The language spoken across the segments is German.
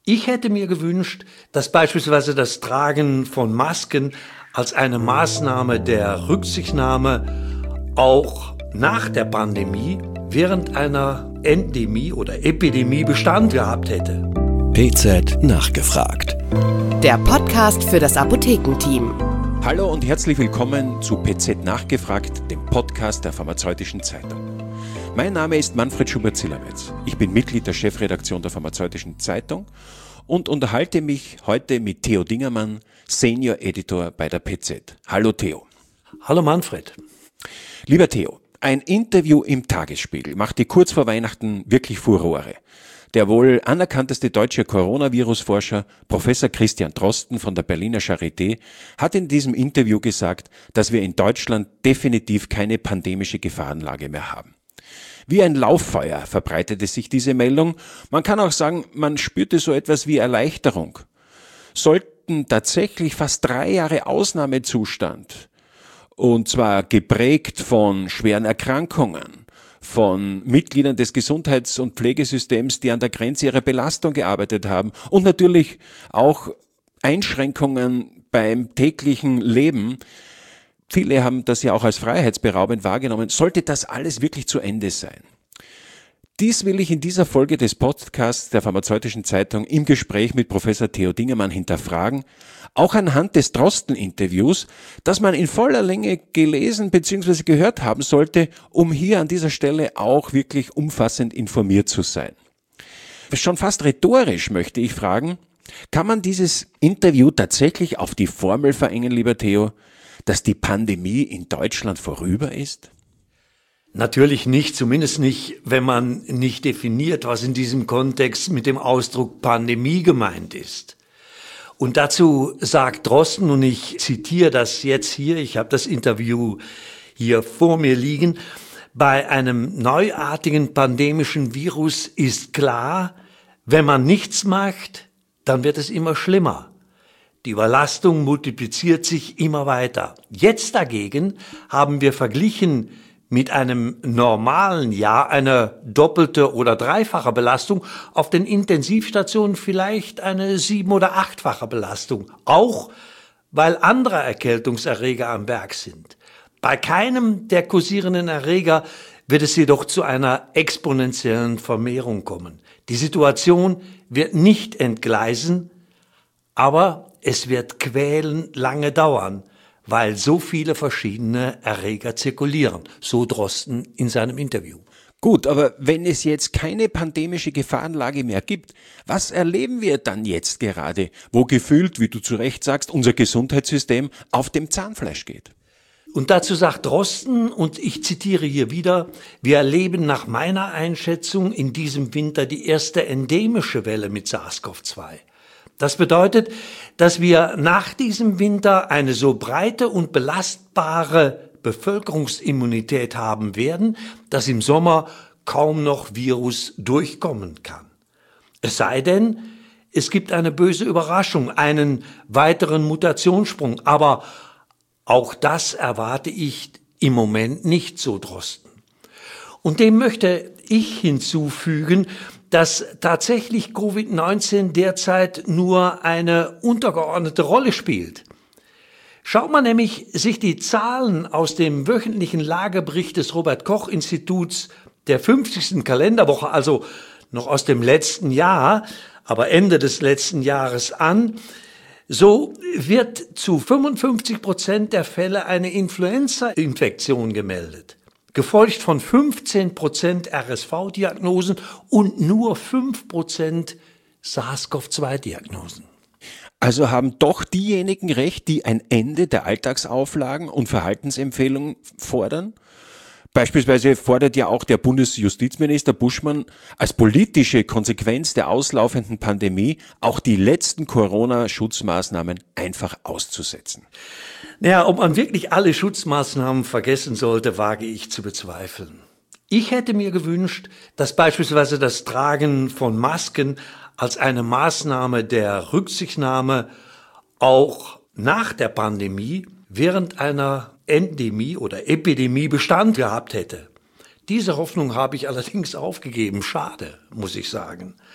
Ich hätte mir gewünscht, dass beispielsweise das Tragen von Masken als eine Maßnahme der Rücksichtnahme auch nach der Pandemie während einer Endemie oder Epidemie Bestand gehabt hätte. PZ nachgefragt. Der Podcast für das Apothekenteam. Hallo und herzlich willkommen zu PZ nachgefragt, dem Podcast der Pharmazeutischen Zeitung. Mein Name ist Manfred Schubert-Zillerwetz. Ich bin Mitglied der Chefredaktion der Pharmazeutischen Zeitung und unterhalte mich heute mit Theo Dingermann, Senior Editor bei der PZ. Hallo Theo. Hallo Manfred. Lieber Theo, ein Interview im Tagesspiegel machte kurz vor Weihnachten wirklich Furore. Der wohl anerkannteste deutsche Coronavirus-Forscher, Professor Christian Drosten von der Berliner Charité, hat in diesem Interview gesagt, dass wir in Deutschland definitiv keine pandemische Gefahrenlage mehr haben. Wie ein Lauffeuer verbreitete sich diese Meldung. Man kann auch sagen, man spürte so etwas wie Erleichterung. Sollten tatsächlich fast 3 Jahre Ausnahmezustand, und zwar geprägt von schweren Erkrankungen, von Mitgliedern des Gesundheits- und Pflegesystems, die an der Grenze ihrer Belastung gearbeitet haben und natürlich auch Einschränkungen beim täglichen Leben. Viele haben das ja auch als freiheitsberaubend wahrgenommen. Sollte das alles wirklich zu Ende sein? Dies will ich in dieser Folge des Podcasts der Pharmazeutischen Zeitung im Gespräch mit Professor Theo Dingermann hinterfragen, auch anhand des Drosten-Interviews, das man in voller Länge gelesen bzw. gehört haben sollte, um hier an dieser Stelle auch wirklich umfassend informiert zu sein. Schon fast rhetorisch möchte ich fragen, kann man dieses Interview tatsächlich auf die Formel verengen, lieber Theo, dass die Pandemie in Deutschland vorüber ist? Natürlich nicht, zumindest nicht, wenn man nicht definiert, was in diesem Kontext mit dem Ausdruck Pandemie gemeint ist. Und dazu sagt Drosten, und ich zitiere das jetzt hier, ich habe das Interview hier vor mir liegen, bei einem neuartigen pandemischen Virus ist klar, wenn man nichts macht, dann wird es immer schlimmer. Die Überlastung multipliziert sich immer weiter. Jetzt dagegen haben wir verglichen mit einem normalen Jahr eine doppelte oder dreifache Belastung, auf den Intensivstationen vielleicht eine 7- oder 8-fache Belastung, auch weil andere Erkältungserreger am Werk sind. Bei keinem der kursierenden Erreger wird es jedoch zu einer exponentiellen Vermehrung kommen. Die Situation wird nicht entgleisen, aber es wird quälend lange dauern, weil so viele verschiedene Erreger zirkulieren, so Drosten in seinem Interview. Gut, aber wenn es jetzt keine pandemische Gefahrenlage mehr gibt, was erleben wir dann jetzt gerade, wo gefühlt, wie du zu Recht sagst, unser Gesundheitssystem auf dem Zahnfleisch geht? Und dazu sagt Drosten, und ich zitiere hier wieder, wir erleben nach meiner Einschätzung in diesem Winter die erste endemische Welle mit SARS-CoV-2. Das bedeutet, dass wir nach diesem Winter eine so breite und belastbare Bevölkerungsimmunität haben werden, dass im Sommer kaum noch Virus durchkommen kann. Es sei denn, es gibt eine böse Überraschung, einen weiteren Mutationssprung, aber auch das erwarte ich im Moment nicht, so Drosten. Und dem möchte ich hinzufügen, dass tatsächlich Covid-19 derzeit nur eine untergeordnete Rolle spielt. Schaut man nämlich sich die Zahlen aus dem wöchentlichen Lagebericht des Robert-Koch-Instituts der 50. Kalenderwoche, also noch aus dem letzten Jahr, aber Ende des letzten Jahres an, so wird zu 55% der Fälle eine Influenza-Infektion gemeldet, gefolgt von 15% RSV-Diagnosen und nur 5% SARS-CoV-2-Diagnosen. Also haben doch diejenigen recht, die ein Ende der Alltagsauflagen und Verhaltensempfehlungen fordern? Beispielsweise fordert ja auch der Bundesjustizminister Buschmann als politische Konsequenz der auslaufenden Pandemie auch die letzten Corona-Schutzmaßnahmen einfach auszusetzen. Naja, ob man wirklich alle Schutzmaßnahmen vergessen sollte, wage ich zu bezweifeln. Ich hätte mir gewünscht, dass beispielsweise das Tragen von Masken als eine Maßnahme der Rücksichtnahme auch nach der Pandemie während einer Endemie oder Epidemie Bestand gehabt hätte. Diese Hoffnung habe ich allerdings aufgegeben. Schade, muss ich sagen.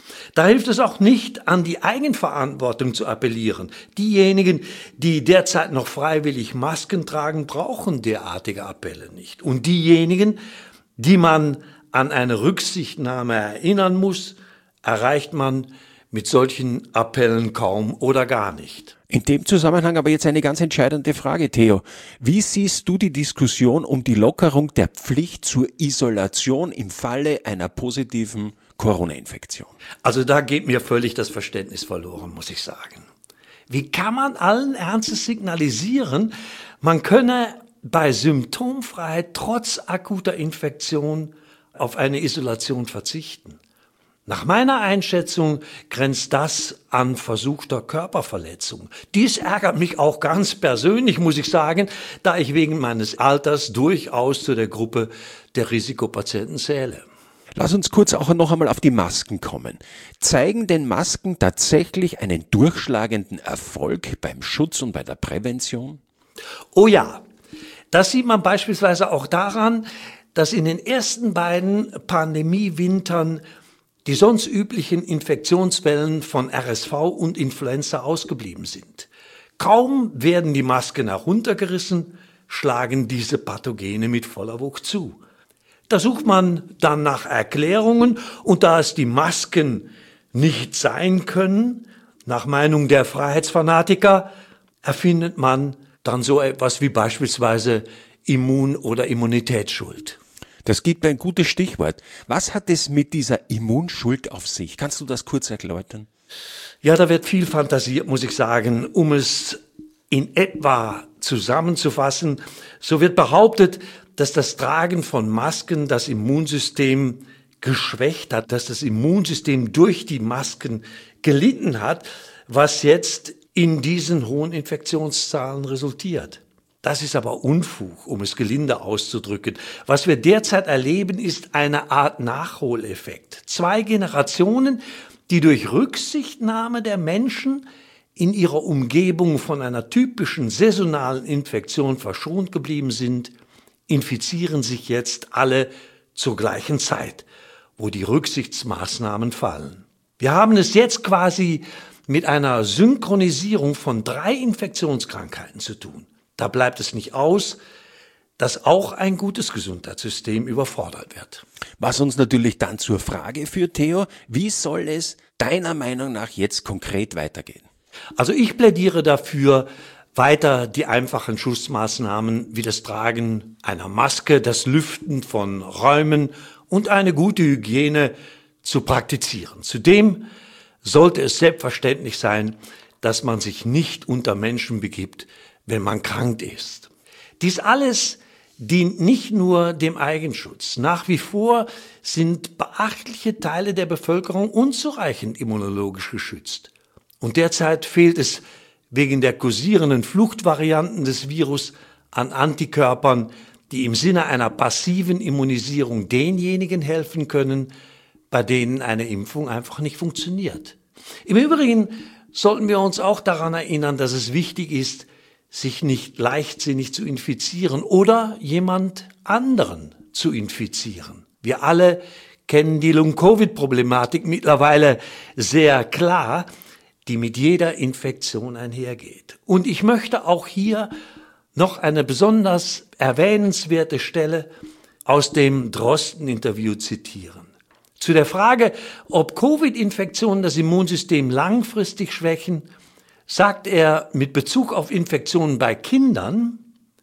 Da hilft es auch nicht, an die Eigenverantwortung zu appellieren. Diejenigen, die derzeit noch freiwillig Masken tragen, brauchen derartige Appelle nicht. Und diejenigen, die man an eine Rücksichtnahme erinnern muss, erreicht man mit solchen Appellen kaum oder gar nicht. In dem Zusammenhang aber jetzt eine ganz entscheidende Frage, Theo. Wie siehst du die Diskussion um die Lockerung der Pflicht zur Isolation im Falle einer positiven Corona-Infektion? Also da geht mir völlig das Verständnis verloren, muss ich sagen. Wie kann man allen Ernstes signalisieren, man könne bei Symptomfreiheit trotz akuter Infektion auf eine Isolation verzichten? Nach meiner Einschätzung grenzt das an versuchter Körperverletzung. Dies ärgert mich auch ganz persönlich, muss ich sagen, da ich wegen meines Alters durchaus zu der Gruppe der Risikopatienten zähle. Lass uns kurz auch noch einmal auf die Masken kommen. Zeigen denn Masken tatsächlich einen durchschlagenden Erfolg beim Schutz und bei der Prävention? Oh ja, das sieht man beispielsweise auch daran, dass in den ersten beiden Pandemiewintern die sonst üblichen Infektionswellen von RSV und Influenza ausgeblieben sind. Kaum werden die Masken heruntergerissen, schlagen diese Pathogene mit voller Wucht zu. Da sucht man dann nach Erklärungen und da es die Masken nicht sein können, nach Meinung der Freiheitsfanatiker, erfindet man dann so etwas wie beispielsweise Immun- oder Immunitätsschuld. Das gibt ein gutes Stichwort. Was hat es mit dieser Immunschuld auf sich? Kannst du das kurz erläutern? Ja, da wird viel fantasiert, muss ich sagen. Um es in etwa zusammenzufassen, so wird behauptet, dass das Tragen von Masken das Immunsystem geschwächt hat, dass das Immunsystem durch die Masken gelitten hat, was jetzt in diesen hohen Infektionszahlen resultiert. Das ist aber Unfug, um es gelinde auszudrücken. Was wir derzeit erleben, ist eine Art Nachholeffekt. 2 Generationen, die durch Rücksichtnahme der Menschen in ihrer Umgebung von einer typischen saisonalen Infektion verschont geblieben sind, infizieren sich jetzt alle zur gleichen Zeit, wo die Rücksichtsmaßnahmen fallen. Wir haben es jetzt quasi mit einer Synchronisierung von 3 Infektionskrankheiten zu tun. Da bleibt es nicht aus, dass auch ein gutes Gesundheitssystem überfordert wird. Was uns natürlich dann zur Frage führt, Theo, wie soll es deiner Meinung nach jetzt konkret weitergehen? Also ich plädiere dafür, weiter die einfachen Schutzmaßnahmen wie das Tragen einer Maske, das Lüften von Räumen und eine gute Hygiene zu praktizieren. Zudem sollte es selbstverständlich sein, dass man sich nicht unter Menschen begibt, wenn man krank ist. Dies alles dient nicht nur dem Eigenschutz. Nach wie vor sind beachtliche Teile der Bevölkerung unzureichend immunologisch geschützt. Und derzeit fehlt es wegen der kursierenden Fluchtvarianten des Virus an Antikörpern, die im Sinne einer passiven Immunisierung denjenigen helfen können, bei denen eine Impfung einfach nicht funktioniert. Im Übrigen sollten wir uns auch daran erinnern, dass es wichtig ist, sich nicht leichtsinnig zu infizieren oder jemand anderen zu infizieren. Wir alle kennen die Long-Covid-Problematik mittlerweile sehr klar, die mit jeder Infektion einhergeht. Und ich möchte auch hier noch eine besonders erwähnenswerte Stelle aus dem Drosten-Interview zitieren. Zu der Frage, ob Covid-Infektionen das Immunsystem langfristig schwächen, sagt er mit Bezug auf Infektionen bei Kindern,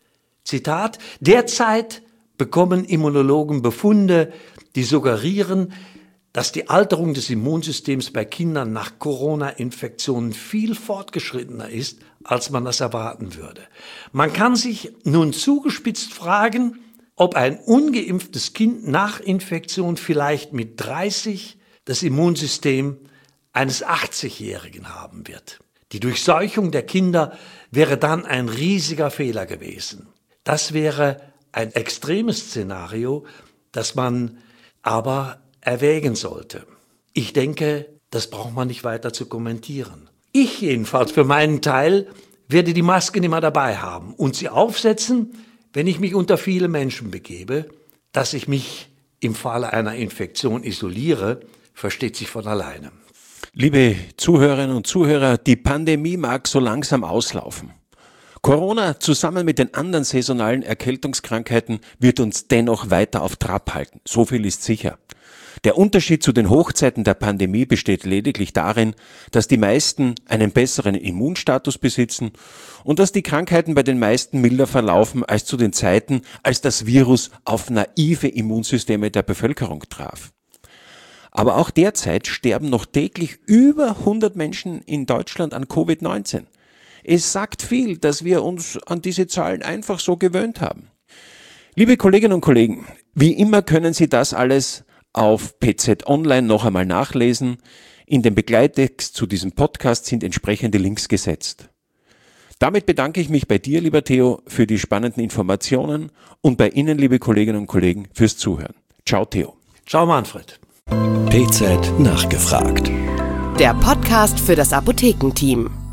Zitat, derzeit bekommen Immunologen Befunde, die suggerieren, dass die Alterung des Immunsystems bei Kindern nach Corona-Infektionen viel fortgeschrittener ist, als man das erwarten würde. Man kann sich nun zugespitzt fragen, ob ein ungeimpftes Kind nach Infektion vielleicht mit 30 das Immunsystem eines 80-Jährigen haben wird. Die Durchseuchung der Kinder wäre dann ein riesiger Fehler gewesen. Das wäre ein extremes Szenario, das man aber erwägen sollte. Ich denke, das braucht man nicht weiter zu kommentieren. Ich jedenfalls für meinen Teil werde die Masken immer dabei haben und sie aufsetzen, wenn ich mich unter viele Menschen begebe. Dass ich mich im Falle einer Infektion isoliere, versteht sich von alleine. Liebe Zuhörerinnen und Zuhörer, die Pandemie mag so langsam auslaufen. Corona zusammen mit den anderen saisonalen Erkältungskrankheiten wird uns dennoch weiter auf Trab halten. So viel ist sicher. Der Unterschied zu den Hochzeiten der Pandemie besteht lediglich darin, dass die meisten einen besseren Immunstatus besitzen und dass die Krankheiten bei den meisten milder verlaufen als zu den Zeiten, als das Virus auf naive Immunsysteme der Bevölkerung traf. Aber auch derzeit sterben noch täglich über 100 Menschen in Deutschland an Covid-19. Es sagt viel, dass wir uns an diese Zahlen einfach so gewöhnt haben. Liebe Kolleginnen und Kollegen, wie immer können Sie das alles auf PZ Online noch einmal nachlesen. In dem Begleittext zu diesem Podcast sind entsprechende Links gesetzt. Damit bedanke ich mich bei dir, lieber Theo, für die spannenden Informationen und bei Ihnen, liebe Kolleginnen und Kollegen, fürs Zuhören. Ciao, Theo. Ciao, Manfred. PZ nachgefragt. Der Podcast für das Apothekenteam.